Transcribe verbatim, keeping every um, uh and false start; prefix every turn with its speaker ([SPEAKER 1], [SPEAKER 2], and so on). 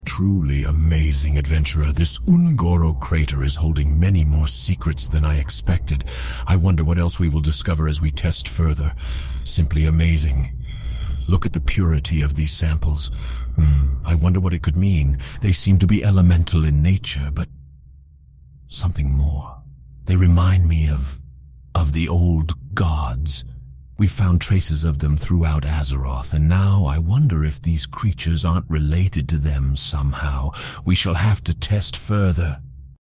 [SPEAKER 1] Truly amazing, adventurer. This Ungoro crater is holding many more secrets than I expected. I wonder what else we will discover as we test further. Simply amazing. Look at the purity of these samples. Hmm, I wonder what it could mean. They seem to be elemental in nature, but something more. They remind me of... of the old gods. We've found traces of them throughout Azeroth, and now I wonder if these creatures aren't related to them somehow. We shall have to test further.